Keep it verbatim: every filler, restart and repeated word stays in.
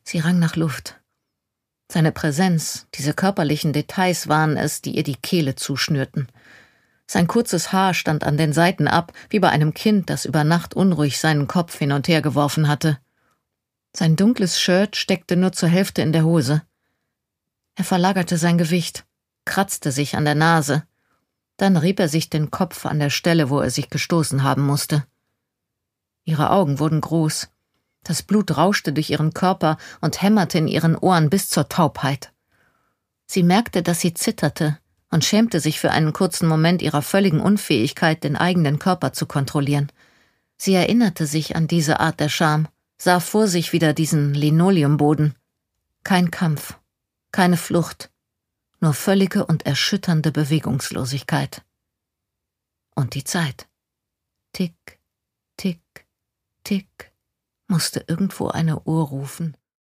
Sie rang nach Luft. Seine Präsenz, diese körperlichen Details waren es, die ihr die Kehle zuschnürten. Sein kurzes Haar stand an den Seiten ab, wie bei einem Kind, das über Nacht unruhig seinen Kopf hin und her geworfen hatte. Sein dunkles Shirt steckte nur zur Hälfte in der Hose. Er verlagerte sein Gewicht, kratzte sich an der Nase. Dann rieb er sich den Kopf an der Stelle, wo er sich gestoßen haben musste. Ihre Augen wurden groß. Das Blut rauschte durch ihren Körper und hämmerte in ihren Ohren bis zur Taubheit. Sie merkte, dass sie zitterte und schämte sich für einen kurzen Moment ihrer völligen Unfähigkeit, den eigenen Körper zu kontrollieren. Sie erinnerte sich an diese Art der Scham, sah vor sich wieder diesen Linoleumboden. Kein Kampf, keine Flucht, nur völlige und erschütternde Bewegungslosigkeit. Und die Zeit. Tick, tick, tick, musste irgendwo eine Uhr rufen.